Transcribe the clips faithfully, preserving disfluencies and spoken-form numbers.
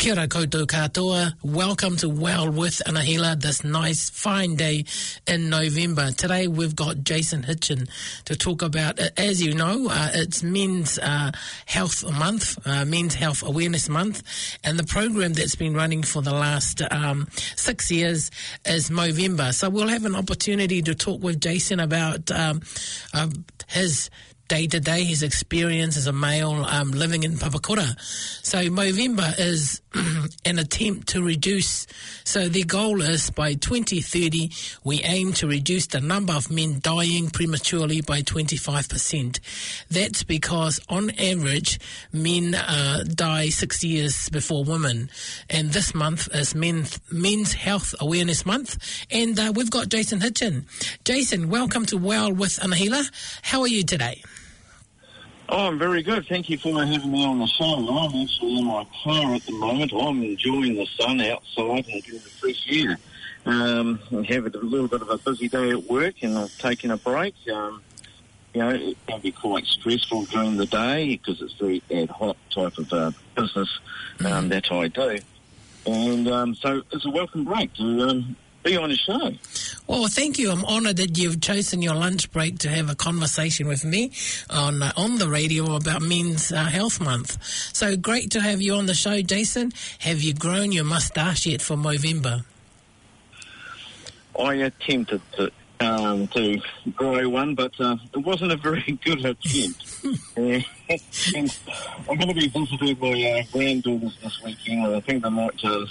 Kia ora koutou katoa. Welcome to Well with Anahila, this nice, fine day in November. Today we've got Jason Hitchin to talk about, as you know, uh, it's Men's uh, Health Month, uh, Men's Health Awareness Month, and the program that's been running for the last um, six years is Movember. So we'll have an opportunity to talk with Jason about um, uh, his day-to-day, his experience as a male um, living in Papakura. So Movember is an attempt to reduce, so their goal is by twenty thirty, we aim to reduce the number of men dying prematurely by twenty-five percent. That's because on average, men uh, die six years before women. And this month is men, Men's Health Awareness Month. And uh, we've got Jason Hitchin. Jason, welcome to Well with Anahila. How are you today? Oh, I'm very good. Thank you for having me on the show. I'm actually in my car at the moment. I'm enjoying the sun outside and getting the fresh air. Um, I have a little bit of a busy day at work and I've taken a break. Um, you know, it can be quite stressful during the day because it's very ad hoc type of uh, business um, mm-hmm. that I do. And um, so it's a welcome break to um, be on the show. Well, thank you. I'm honoured that you've chosen your lunch break to have a conversation with me on uh, on the radio about Men's uh, Health Month. So great to have you on the show, Jason. Have you grown your moustache yet for Movember? I attempted to, um, to grow one, but uh, it wasn't a very good attempt. uh, and I'm going to be visiting my uh, granddaughters this weekend, and I think they might uh,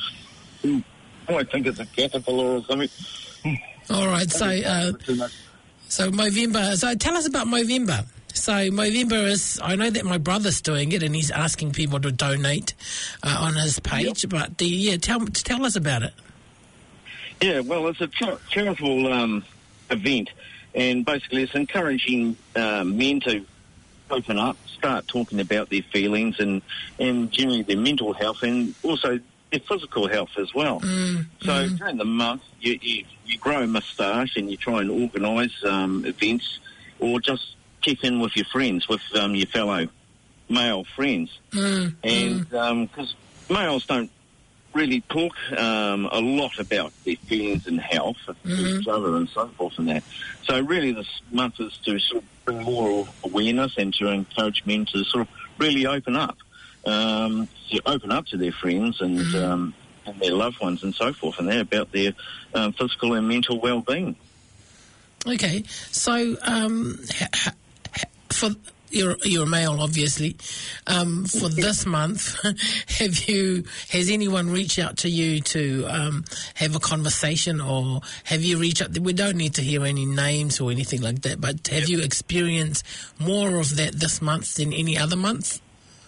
I think it's a caterpillar or something. All right, so uh, so Movember. So tell us about Movember. So Movember is, I know that my brother's doing it and he's asking people to donate uh, on his page, yep. but the, yeah, tell tell us about it. Yeah, well, it's a char- charitable um, event, and basically it's encouraging uh, men to open up, start talking about their feelings and, and generally their mental health and also their physical health as well. Mm, so mm. during the month, you, you, you grow a moustache and you try and organise um, events or just check in with your friends, with um, your fellow male friends. Mm, and because mm. um, males don't really talk um, a lot about their feelings and health mm-hmm. to each other and so forth and that. So really this month is to sort of bring more awareness and to encourage men to sort of really open up. Um, to open up to their friends and, mm. um, and their loved ones and so forth, and they're about their um, physical and mental well-being. Okay, so um, ha- ha- for you're you're a male, obviously. Um, for this month, have you has anyone reached out to you to um, have a conversation, or have you reached out? We don't need to hear any names or anything like that, but have yep. you experienced more of that this month than any other month?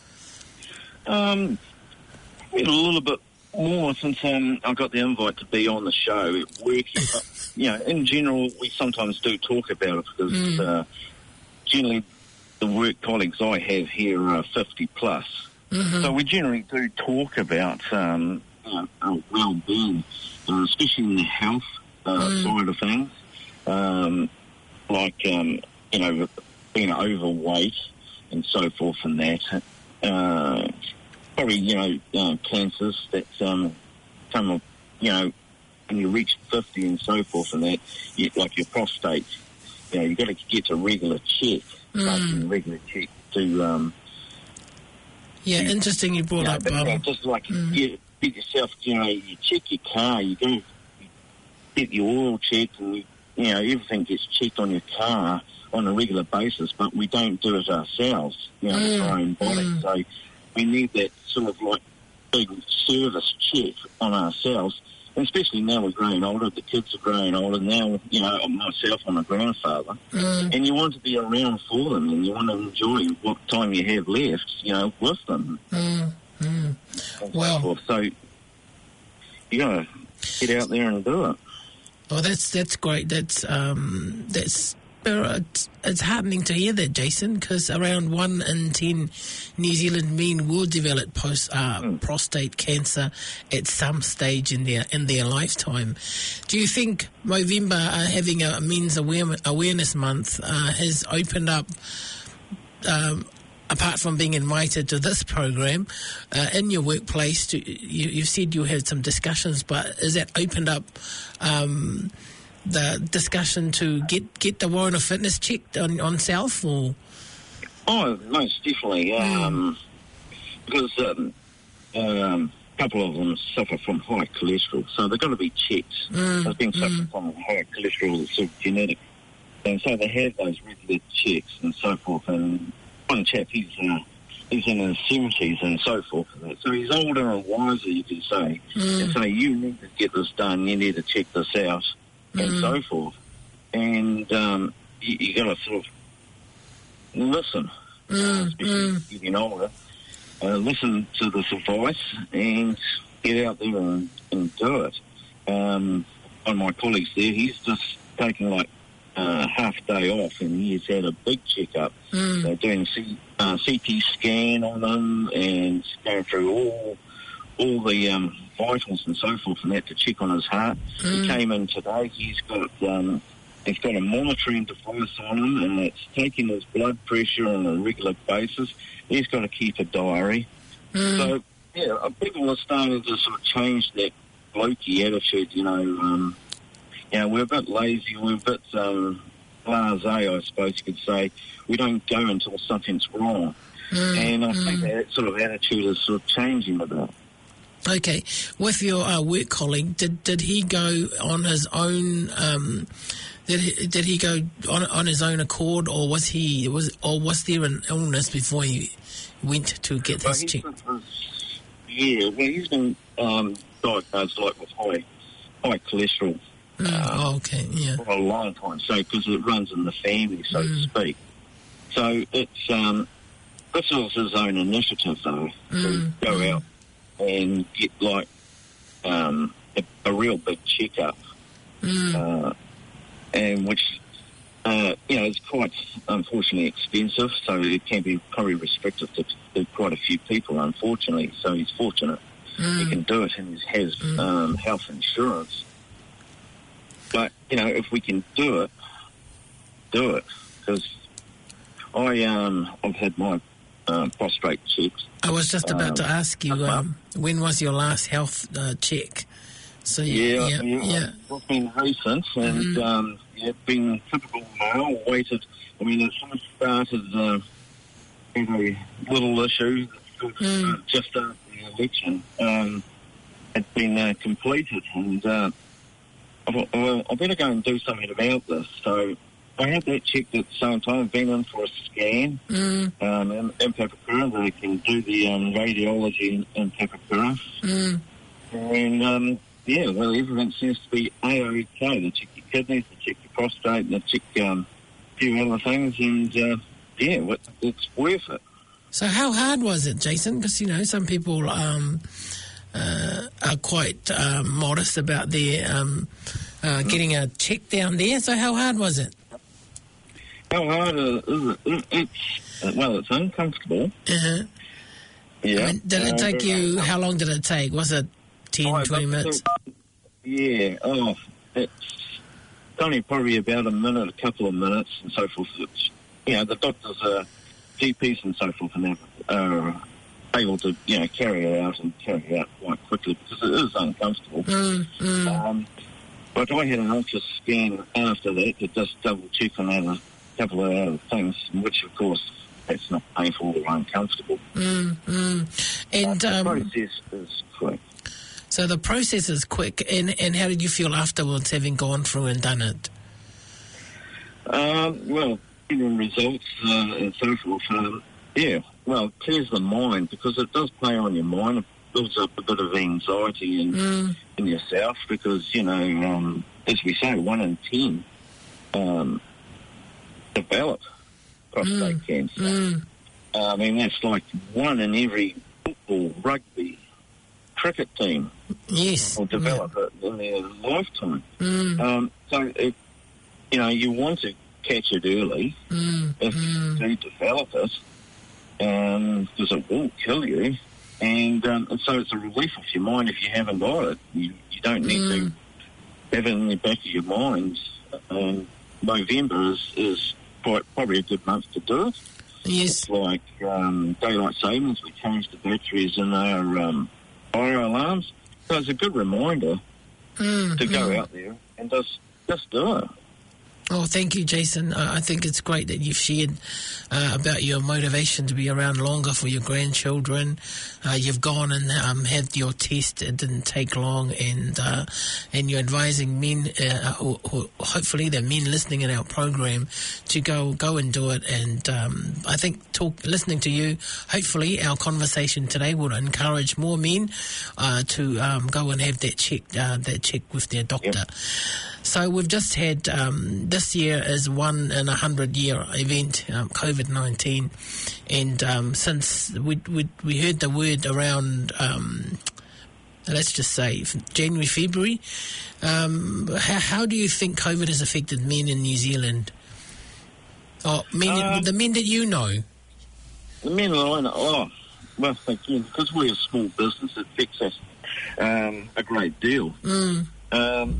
Um, a little bit more since um, I got the invite to be on the show working. But, you know, in general, we sometimes do talk about it because mm. uh, generally the work colleagues I have here are fifty plus. Mm-hmm. So we generally do talk about um, uh, our well-being, uh, especially in the health uh, mm. side of things, um, like, um, you know, being overweight and so forth and that. Uh, probably, you know, uh, cancers that um, come, up, you know, when you reach fifty and so forth and that, you, like your prostate, you know, you've got to get a regular check, mm. a regular check to... Um, yeah, to, interesting you brought you know, up... But, um, you know, just like mm. you get yourself, you know, you check your car, you go get your oil checked and, you, you know, everything gets checked on your car on a regular basis, but we don't do it ourselves, you know, mm, our own body. Mm. So we need that sort of like big service check on ourselves, and especially now we're growing older, the kids are growing older now, you know, myself, I'm a grandfather, mm. and you want to be around for them and you want to enjoy what time you have left, you know, with them. Mm, mm. Well, so you got to get out there and do it. Well, that's, that's great. That's, um, that's, It's, it's heartening to hear that, Jason, because around one in ten New Zealand men will develop post uh, mm. prostate cancer at some stage in their in their lifetime. Do you think Movember, uh, having a Men's aware- Awareness Month, uh, has opened up um, apart from being invited to this program, uh, in your workplace, to, you, you've said you had some discussions, but is that opened up um, the discussion to get, get the warrant of fitness checked on, on self? Or? Oh, most definitely. Um, mm. Because um, um, a couple of them suffer from high cholesterol, so they've got to be checked. Mm. They've been suffering mm. from high cholesterol that's sort of genetic. And so they have those regular checks and so forth. And one chap, he's uh, he's in his seventies and so forth. So he's older and wiser, you could say. Mm. And say, you need to get this done, you need to check this out, mm. and so forth. And um, you, you got to sort of listen, mm. uh, especially mm. getting older. Uh, listen to this advice and get out there and, and do it. Um, one of my colleagues there, he's just taking like uh, half day off, and he's had a big checkup. Mm. They're doing C, uh, C T scan on him and going through all all the um, vitals and so forth, and that to check on his heart. Mm. He came in today. He's got um, he's got a monitoring device on him, and it's taking his blood pressure on a regular basis. He's got to keep a diary. Mm. So, yeah, people are starting to sort of change that blokey attitude, you know. Um, you know, we're a bit lazy, we're a bit um, blasé, I suppose you could say. We don't go until something's wrong. Mm. And I mm. think that sort of attitude is sort of changing a bit. Okay. With your uh, work colleague, did did he go on his own... Um, Did he, did he go on on his own accord, or was he was or was there an illness before he went to get well, this checked? Yeah, well, he's been um, diagnosed like with high high cholesterol. Mm, uh, oh, okay, yeah. For a long time, so because it runs in the family, so mm. to speak. So it's um, this was his own initiative, though, mm. to go mm. out and get like um, a, a real big checkup. Mm. Uh, and which, uh, you know, is quite, unfortunately, expensive, so it can be probably restrictive to, to quite a few people, unfortunately. So he's fortunate mm. he can do it and he has mm. um, health insurance. But, you know, if we can do it, do it. Because I, um, I've had my uh, prostate checked. I was just about um, to ask you, um, when was your last health uh, check? So yeah, yeah, yeah, yeah. It's been recent, and mm. um, yeah, been typical male. Waited. I mean, it sort of started uh, with a little issue mm. uh, just after the election. Um, had been uh, completed, and uh, I thought, well, I better go and do something about this. So I had that checked at the same time. I've been in for a scan mm. um, in, in Papakura. They can do the um, radiology in, in Papakura, mm. and. Um, Yeah, well, everything seems to be A-OK. They check your kidneys, they check your prostate, they check um, a few other things, and, uh, yeah, it's worth it. So how hard was it, Jason? Because, you know, some people um, uh, are quite uh, modest about their um, uh, getting a check down there. So how hard was it? How hard is it? It's, well, it's uncomfortable. Uh-huh. Yeah. I mean, did it take you, how long did it take? Was it ten, oh, twenty minutes? Yeah, oh, it's only probably about a minute, a couple of minutes and so forth. It's, you know, the doctors are G Ps and so forth and are able to, you know, carry it out and carry it out quite quickly because it is uncomfortable. Mm, mm. Um, but I had an ultra scan after that to just double check on a couple of other things, which of course that's not painful or uncomfortable. Mm, mm. And uh, the um, process is quick. So the process is quick, and, and how did you feel afterwards, having gone through and done it? Um, well, getting results uh, and so forth, um, yeah, well, it clears the mind because it does play on your mind. It builds up a bit of anxiety in, mm. in yourself because, you know, um, as we say, one in ten um, develop prostate mm. cancer. Mm. Uh, I mean, that's like one in every football, rugby, cricket team yes. will develop yeah. it in their lifetime. Mm. Um, so, it, you know, you want to catch it early mm. if mm. you do develop it, um, because it will kill you. And, um, and so it's a relief off your mind if you haven't got it. You, you don't need mm. to have it in the back of your mind. Um, November is, is quite, probably a good month to do it. Yes. It's like um, daylight savings. We changed the batteries in our um, fire alarms. So it's a good reminder mm, to go mm. out there and just just do it. Oh, thank you, Jason. Uh, I think it's great that you've shared uh, about your motivation to be around longer for your grandchildren. Uh, you've gone and um, had your test. It didn't take long, and uh, and you're advising men, uh, who, who, hopefully they're men listening in our program, to go go and do it. And um, I think talk, listening to you, hopefully our conversation today will encourage more men uh, to um, go and have that check, uh, that check with their doctor. Yep. So we've just had, um, this year is one in a hundred year event, um, COVID nineteen. And um, since we, we we heard the word around, um, let's just say January, February, um, how, how do you think COVID has affected men in New Zealand? Oh, men, Uh, the men that you know. The men that I know, oh, well, again, because we're a small business, it affects us um, a great deal. Mm. Um,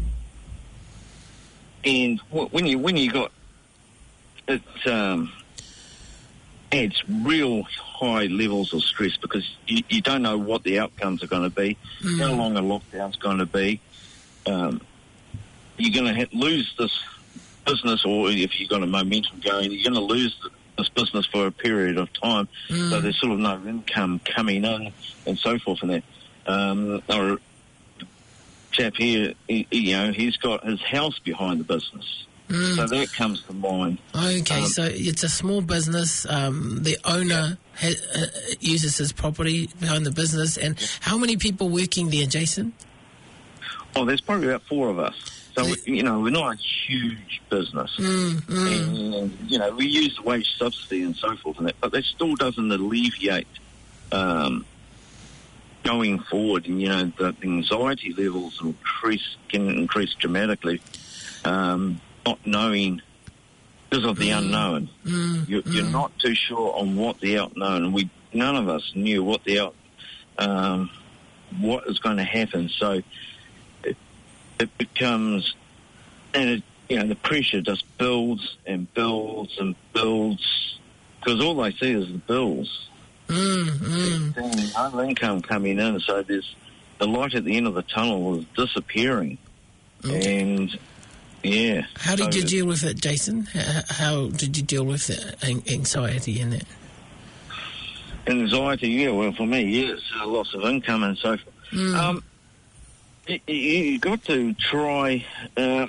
and wh- when you when you got it, um, adds real high levels of stress because you, you don't know what the outcomes are going to be, Mm. how long a lockdown's going to be. Um, you're going to ha- lose this business, or if you've got a momentum going, you're going to lose the, this business for a period of time. Mm. So there's sort of no income coming in and so forth and that. Um, or chap here, he, you know, he's got his house behind the business. Mm. So that comes to mind. Okay, Um, so it's a small business. Um, the owner ha- uh, uses his property behind the business. And how many people working there, Jason? Oh, there's probably about four of us. So, The- we, you know, we're not a huge business. Mm, mm, And, you know, we use the wage subsidy and so forth and that, but that still doesn't alleviate um, going forward. And, you know, the anxiety levels increase, can increase dramatically, um, not knowing because of the Mm. unknown. mm, You're, you're mm. not too sure on what the unknown, and we none of us knew what the out, um, what is going to happen. So it, it becomes, and it, you know, the pressure just builds and builds and builds because all they see is the bills. Mm, mm. There's no income coming in, so there's the light at the end of the tunnel is disappearing, Okay. and yeah. How did so you deal with it, Jason? H- How did you deal with the an- anxiety in it? Anxiety, yeah, well, for me, yeah, it's a loss of income and so forth. Mm. Um, you, you got to try, uh,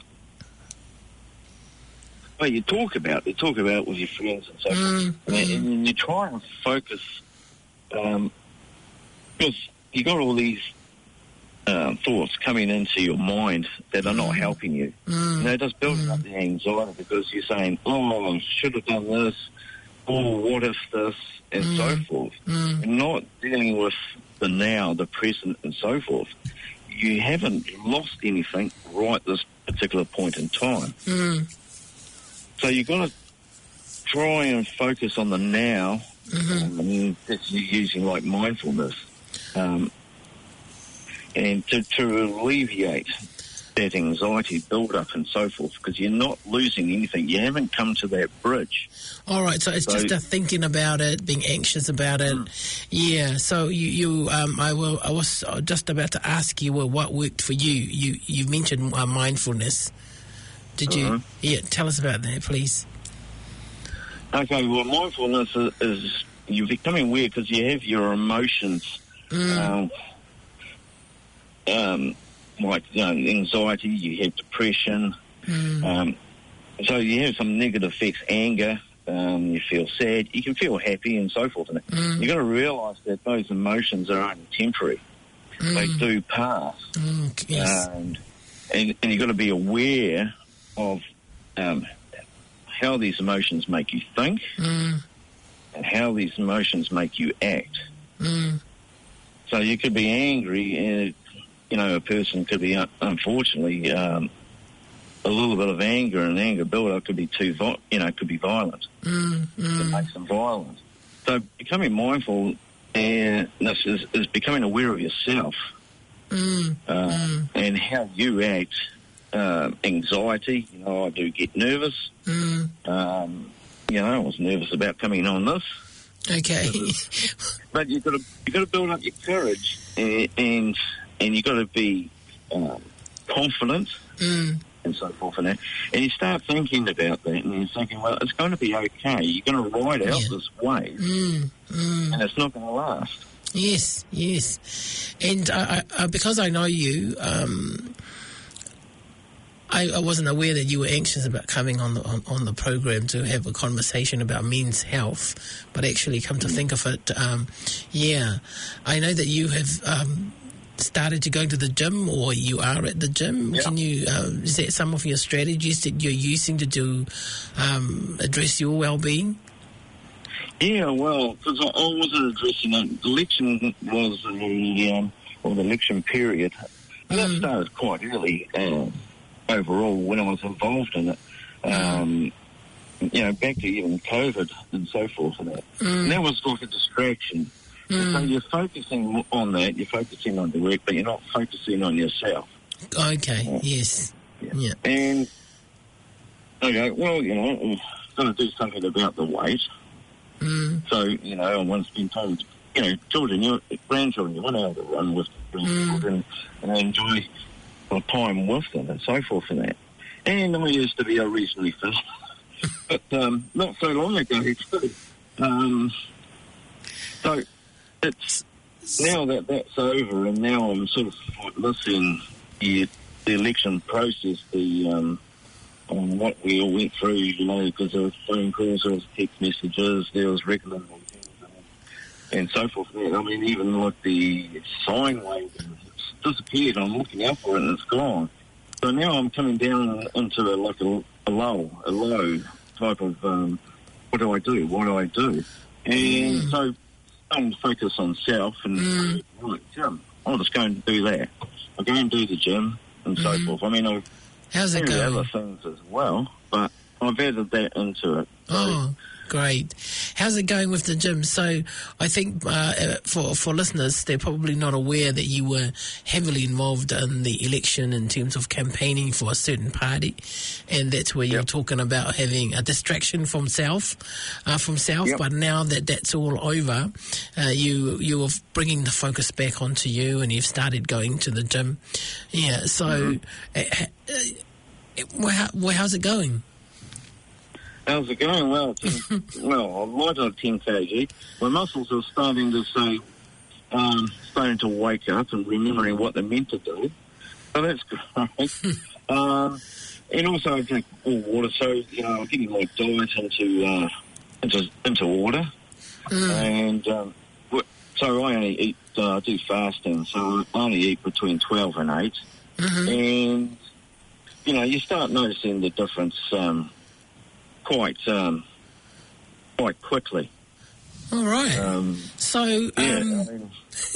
well, you talk about it, you talk about it with your friends and so Mm, forth, and, mm. and you try and focus, um, because you got all these um, thoughts coming into your mind that are not helping you. Mm. And they're just building up the anxiety because you're saying, oh, I should have done this, or what if this, and Mm. so forth. Mm. And not dealing with the now, the present, and so forth. You haven't lost anything right at this particular point in time. Mm. So you've got to try and focus on the now, Mhm. um, and that's using like mindfulness, um, and to, to alleviate that anxiety build-up and so forth, because you're not losing anything. You haven't come to that bridge. All right, so it's So- just a thinking about it, being anxious about it. Yeah. So you, you, um, I will. I was just about to ask you, well, what worked for you? You, you mentioned uh, mindfulness. Did you? Mhm. Yeah. Tell us about that, please. Okay, well, mindfulness is, is you're becoming aware because you have your emotions, Mm. um, um, like you know, anxiety, you have depression, Mm. um, so you have some negative effects, anger, um, you feel sad, you can feel happy and so forth. And Mm. you've got to realise that those emotions are only temporary. They Mm. do pass. Mm. Yes. And, and, and you've got to be aware of um, how these emotions make you think Mm. and how these emotions make you act. Mm. So you could be angry and, you know, a person could be, uh, unfortunately, um, a little bit of anger and anger build-up could be too, vi- you know, could be violent. Mm. It Mm. makes them violent. So becoming mindful and this is, is becoming aware of yourself Mm. uh, Mm. and how you act. Uh, anxiety, you know, I do get nervous. Mm. Um, you know, I was nervous about coming on this. Okay. But you've got to you got to build up your courage, and and, and you've got to be um, confident Mm. and so forth and that. And you start thinking about that, and you're thinking, well, it's going to be okay. You're going to ride out Yeah. this wave, Mm. Mm. and it's not going to last. Yes, yes. And I, I, because I know you, um, I, I wasn't aware that you were anxious about coming on the on, on the program to have a conversation about men's health, but actually, come to think of it, um, yeah, I know that you have um, started to go to the gym, or you are at the gym. Yeah. Can you? Uh, is that some of your strategies that you're using to do um, address your well-being? Yeah, well, because I, I wasn't addressing it. The election was the um, or the election period, and that Mm. started quite early. Uh, overall, when I was involved in it, um, you know, back to even COVID and so forth and that. Mm. And that was like a distraction. Mm. So you're focusing on that, you're focusing on the work, but you're not focusing on yourself. Okay. Yeah. Yes. Yeah. Yeah. And, okay, well, you know, I'm going to do something about the weight. Mm. So, you know, I once been told, you know, children, your grandchildren, you want to be able to run with grandchildren mm. and enjoy the time with them and so forth and that. And I used to be a reasonably fit, but um, not so long ago, too. Um, so it's now that that's over, and now I'm sort of like listening the, the election process, the um, on what we all went through, you know, because there was phone calls, there was text messages, there was regular meetings, and, and so forth. I mean, even like the sine wave it's disappeared. I'm looking out for it, and it's gone. So now I'm coming down into a, like a, a low, a low type of um, what do I do? What do I do? And mm. so I'm to focus on self and Mm. right, gym. I'll just go and do that. I'll go and do the gym and so Mm. forth. I mean, I've How's it do going? other things as well, but I've added that into it. So, Oh, great. How's it going with the gym? So I think uh, for for listeners, they're probably not aware that you were heavily involved in the election in terms of campaigning for a certain party, and that's where you're Yep. talking about having a distraction from self, uh, from self. Yep. But now that that's all over, uh, you you're bringing the focus back onto you, and you've started going to the gym. Yeah. So, Mm-hmm. uh, uh, well, how, well, how's it going? how's it going? Well, ten, well, I'm right on ten kilograms. My muscles are starting to say, um, starting to wake up and remembering what they're meant to do. So that's great. um, and also I drink more water, so you know I'm getting my diet into uh, into into water. Mm. And um, wh- so I only eat. Uh, I do fasting, so I only eat between twelve and eight. Mm-hmm. And you know, you start noticing the difference um, quite um, quite quickly. All right. Um, So, yeah, um, I mean,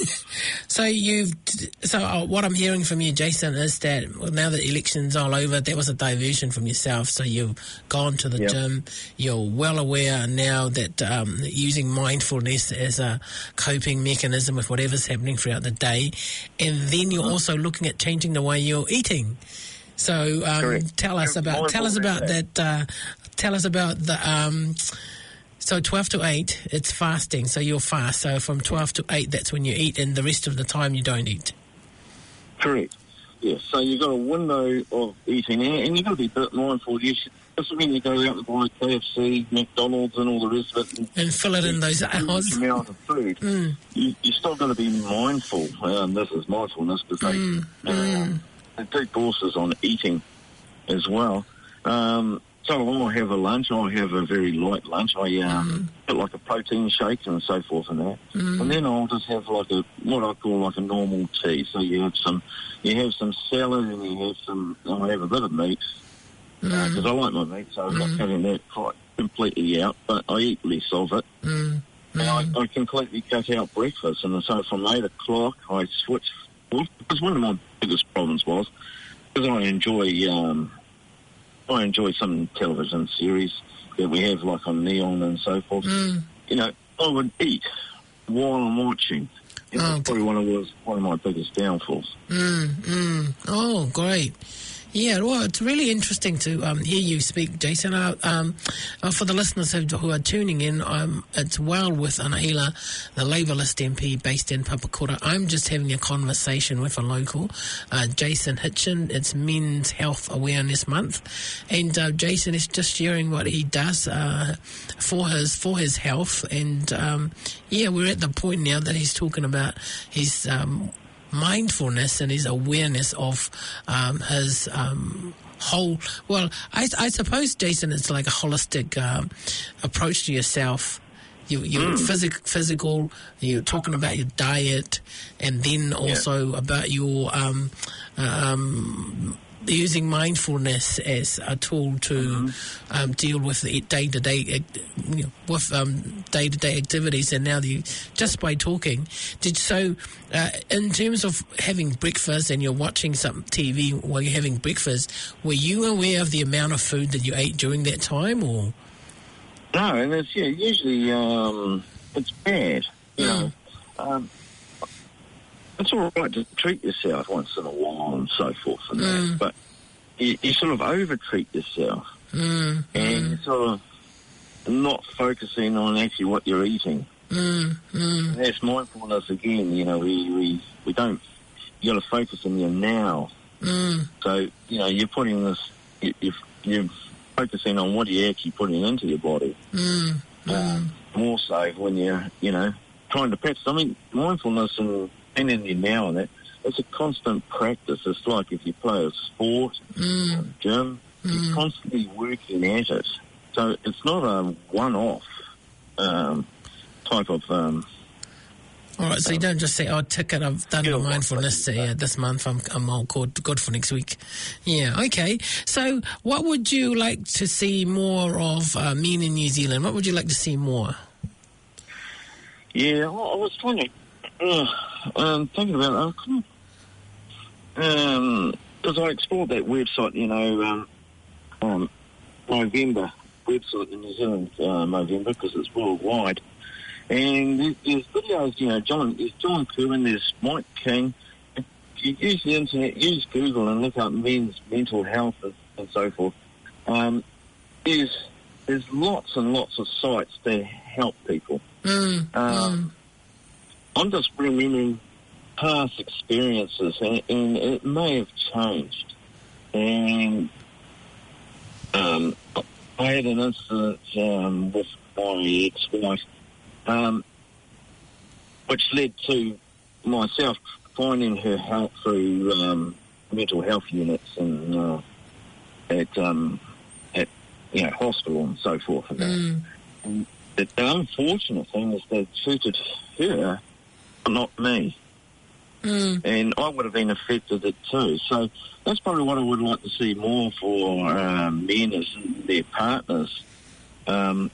so you've so uh, what I'm hearing from you, Jason, is that well, now that election's all over, that was a diversion from yourself. So you've gone to the Yep. gym. You're well aware now that um, using mindfulness as a coping mechanism with whatever's happening throughout the day, and then you're Uh-huh. also looking at changing the way you're eating. So um, Correct. tell us Yep, about tell us mindful about about that. Uh, tell us about the. Um, So twelve to eight, it's fasting, so you'll fast. So from twelve to eight, that's when you eat, and the rest of the time you don't eat. correct. Yes. So you've got a window of eating, and and you've got to be a bit mindful. You should, doesn't mean you go out and buy K F C, McDonald's, and all the rest of it. And, And fill it in those hours. huge amount of food. Mm. You, you're still going to be mindful. Um, this is mindfulness because they, Mm, um, they do courses on eating as well. Um, so I'll have a lunch. I'll have a very light lunch. I um, put like a protein shake and so forth and that. Mm. And then I'll just have like a what I call like a normal tea. So you have some, you have some salad and you have some. I'll have a bit of meat because Mm. I like my meat, so I'm not having that quite completely out. But I eat less of it. Mm. And I, I completely cut out breakfast, and so from eight o'clock I switched. Because one of my biggest problems was because I enjoy um, I enjoy some television series that we have, like on Neon and so forth. Mm. You know, I would eat while I'm watching. It was Oh, probably one of was one of my biggest downfalls. Mm, mm. Oh, great. Yeah, well, it's really interesting to um, hear you speak, Jason. Uh, um, uh, for the listeners who, who are tuning in, um, it's Well with Anahila, the Labourist M P based in Papakura. I'm just having a conversation with a local, uh, Jason Hitchin. It's Men's Health Awareness Month, and uh, Jason is just sharing what he does uh, for his for his health. And um, yeah, we're at the point now that he's talking about his Um, mindfulness and his awareness of um, his um, whole, well, I, I suppose, Jason, it's like a holistic um, approach to yourself. You, you're mm. physic, physical, you're talking about your diet, and then also yeah. about your um, um, using mindfulness as a tool to mm-hmm. um, deal with the day-to-day you know, with um, day-to-day activities. And now you just by talking, did so uh, in terms of having breakfast and you're watching some T V while you're having breakfast, were you aware of the amount of food that you ate during that time, or? No, and it's yeah, usually um, it's bad. You mm. know, um, it's all right to treat yourself once in a while and so forth and mm. that, but you, you sort of over-treat yourself mm. and mm. you're sort of not focusing on actually what you're eating. Mm. Mm. And that's mindfulness again, you know, we, we, we don't, you got to focus on your now. Mm. So, you know, you're putting this, you, you're, you're focusing on what you're actually putting into your body. Mm. Uh, mm. More so when you're, you know, trying to practice. I mean, mindfulness and and in the now and that, it's a constant practice. It's like if you play a sport, mm. or a gym, mm. you're constantly working at it. So it's not a one-off um, type of... Um, all right, so you don't just say, oh, ticket, I've done yeah, the mindfulness uh, yeah, this month, I'm, I'm all good, good for next week. Yeah, okay. So what would you like to see more of uh, Men in New Zealand? What would you like to see more? Yeah, well, I was trying to... Uh, um, thinking about it, um, because I explored that website, you know, um, um, Movember website in New Zealand, uh, Movember, because it's worldwide. And there's, there's videos, you know, John, there's John Kerwin, there's Mike King. If you use the internet, use Google and look up men's mental health and, and so forth. Um, there's, there's lots and lots of sites to help people. Mm, um, mm. I'm just remembering past experiences, and, and it may have changed. And um, I had an incident um, with my ex-wife, um, which led to myself finding her help through um, mental health units and uh, at um, at you know hospital and so forth. And, mm. and the, the unfortunate thing is they treated her, not me. Mm. And I would have been affected it too. So that's probably what I would like to see more for um, men as their partners. Um,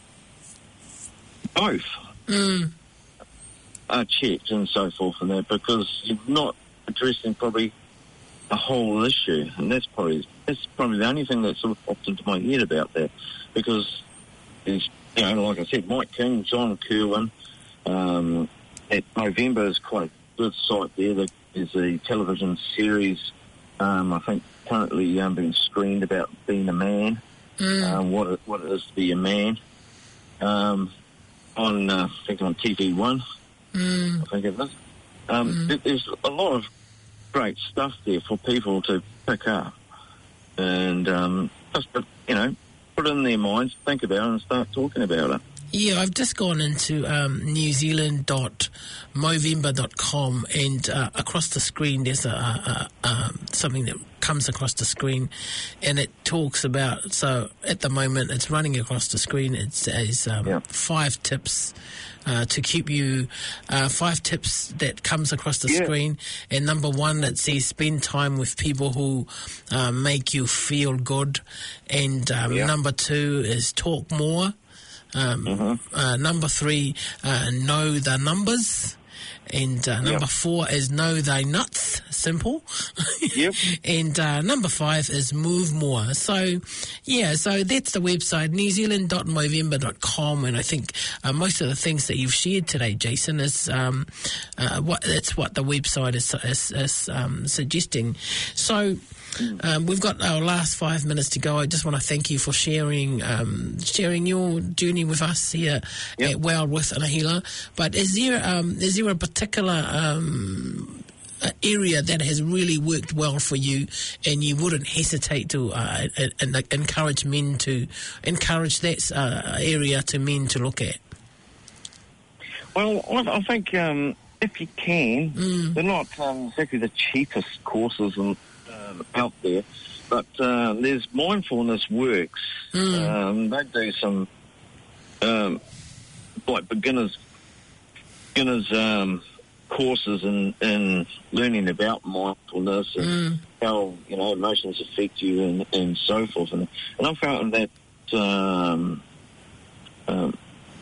both mm. are checked and so forth and that, because you're not addressing probably a whole issue, and that's probably that's probably the only thing that sort of popped into my head about that, because there's, you know, like I said, Mike King, John Kerwin, um, at Movember is quite a good site there. There's a television series, um, I think, currently um, being screened about being a man, mm. um, what it, what it is to be a man, um, on, uh, I think on T V one, mm. I think it is. Um, mm. There's a lot of great stuff there for people to pick up and um, just, you know, put it in their minds, think about it and start talking about it. Yeah, I've just gone into um, new zealand dot movember dot com, and uh, across the screen there's a, a, a, um, something that comes across the screen, and it talks about, so at the moment it's running across the screen, it says um, yeah. five tips uh, to keep you, uh, five tips that comes across the yeah. screen, and number one, it says spend time with people who uh, make you feel good, and um, yeah. number two is talk more. Um, mm-hmm. uh, number three, uh, know the numbers. And uh, number yep. four is know thy nuts. simple. Yep. And uh, number five is move more. So, yeah, so that's the website, new zealand dot movember dot com, and I think uh, most of the things that you've shared today, Jason, is um, uh, what that's what the website is, is, is um, suggesting. So, Um, we've got our last five minutes to go. I just want to thank you for sharing um, sharing your journey with us here yep. at Well with Anahila. But is there um, is there a particular um, area that has really worked well for you, and you wouldn't hesitate to uh, and, and encourage men to encourage that uh, area to men to look at? Well, I, I think um, if you can, mm. they're not um, exactly the cheapest courses and. out there, but uh, there's Mindfulness Works. Mm. Um, they do some um, like beginners beginners um, courses in, in learning about mindfulness and mm. how you know emotions affect you and, and so forth. And, and I found that um, um,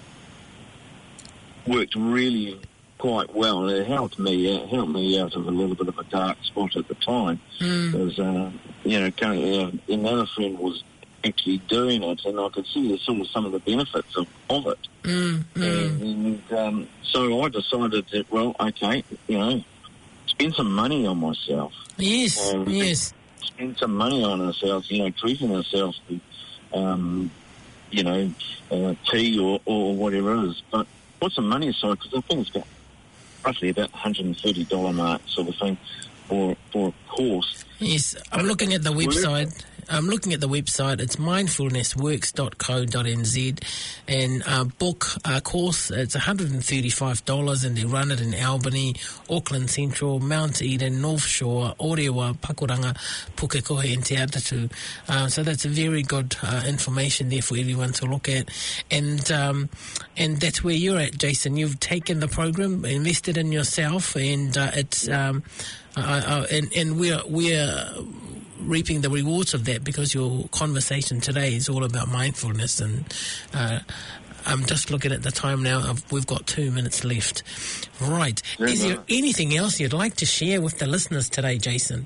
worked really quite well. It helped me. It helped me out of a little bit of a dark spot at the time. Mm. Because, uh, you know, uh, another friend was actually doing it, and I could see the, some, some of the benefits of, of it. Mm. Mm. And um, so I decided that, well, okay, you know, spend some money on myself. Yes, um, yes. Spend some money on ourselves, you know, treating ourselves to, um, you know, uh, tea or, or whatever it is. But put some money aside, because I think it's got roughly about one hundred thirty dollars mark sort of thing for for a course. Yes, I'm looking at the website. I'm looking at the website. It's mindfulness works dot co dot n z, and uh, book a course. It's one hundred thirty-five dollars, and they run it in Albany, Auckland Central, Mount Eden, North Shore, Orewa, Pakuranga, Pukekohe, and Te Atatu. Uh, so that's very good uh, information there for everyone to look at, and um, and that's where you're at, Jason. You've taken the program, invested in yourself, and uh, it's um, uh, uh, and and we're we're. reaping the rewards of that, because your conversation today is all about mindfulness. And uh, I'm just looking at the time now. I've, we've got two minutes left. Right. Very is there nice. Anything else you'd like to share with the listeners today, Jason?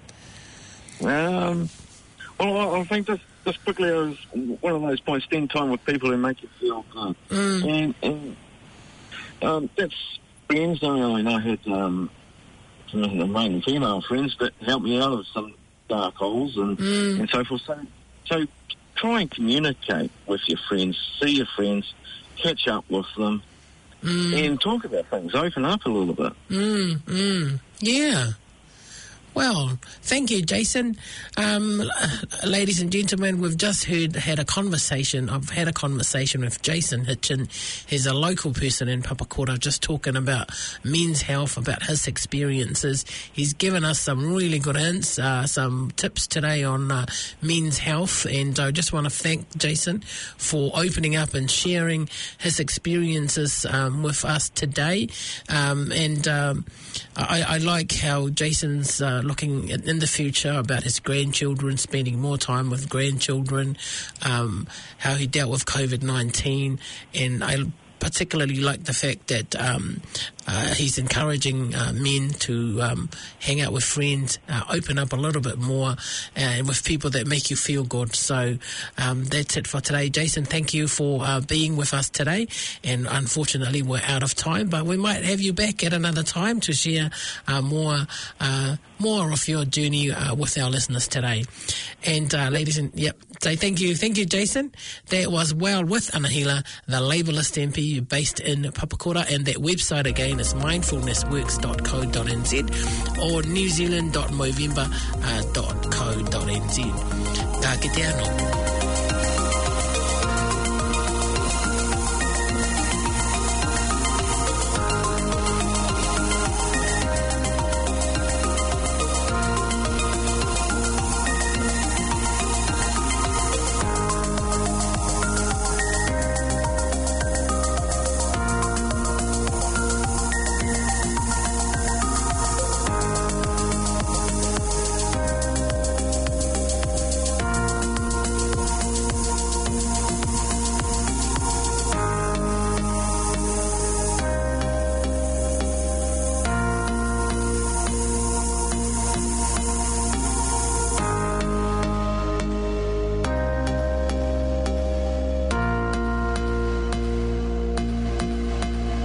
Um, well, I think just, just quickly, I was one of those points, spend time with people who make you feel good. Mm. And, and um, that's friends. I mean, I had um, some main female friends that helped me out of some dark holes and, mm. and so forth. So, so try and communicate with your friends, see your friends, catch up with them, mm. and talk about things. Open up a little bit. Mm, mm. Yeah. Well, thank you, Jason. Um, ladies and gentlemen, we've just heard had a conversation. I've had a conversation with Jason Hitchin. He's a local person in Papakura, just talking about men's health, about his experiences. He's given us some really good hints, uh, some tips today on uh, men's health, and I just want to thank Jason for opening up and sharing his experiences um, with us today. Um, and um, I, I like how Jason's uh, looking in the future about his grandchildren, spending more time with grandchildren, um, how he dealt with COVID nineteen, and I particularly like the fact that um, uh, he's encouraging uh, men to um, hang out with friends, uh, open up a little bit more, and with people that make you feel good. So um, that's it for today. Jason, thank you for uh, being with us today, and unfortunately we're out of time, but we might have you back at another time to share uh, more uh, more of your journey uh, with our listeners today. And uh, ladies and yep, say thank you, thank you, Jason. That was Well with Anahila, the Labourist M P based in Papakura, and that website again is mindfulness works dot co dot n z or new zealand dot movember dot co dot n z. Ka kite anō.